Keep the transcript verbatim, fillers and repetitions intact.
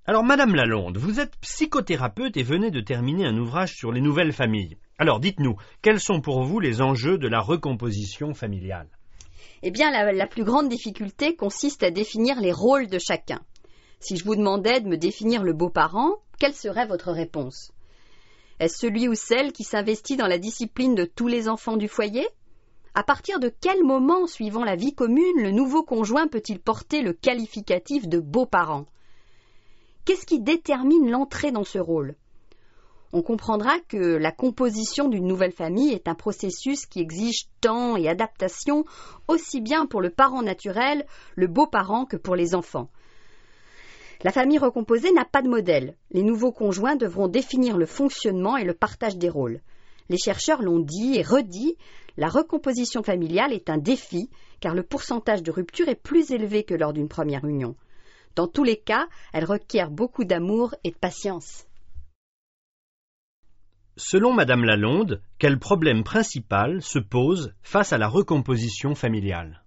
Alors, Madame Lalonde, vous êtes psychothérapeute et venez de terminer un ouvrage sur les nouvelles familles. Alors, dites-nous, quels sont pour vous les enjeux de la recomposition familiale? Eh bien, la, la plus grande difficulté consiste à définir les rôles de chacun. Si je vous demandais de me définir le beau-parent, quelle serait votre réponse? Est-ce celui ou celle qui s'investit dans la discipline de tous les enfants du foyer? À partir de quel moment, suivant la vie commune, le nouveau conjoint peut-il porter le qualificatif de beau-parent? Qu'est-ce qui détermine l'entrée dans ce rôle? On comprendra que la composition d'une nouvelle famille est un processus qui exige temps et adaptation aussi bien pour le parent naturel, le beau-parent, que pour les enfants. La famille recomposée n'a pas de modèle. Les nouveaux conjoints devront définir le fonctionnement et le partage des rôles. Les chercheurs l'ont dit et redit, la recomposition familiale est un défi car le pourcentage de rupture est plus élevé que lors d'une première union. Dans tous les cas, elle requiert beaucoup d'amour et de patience. Selon Madame Lalonde, quel problème principal se pose face à la recomposition familiale?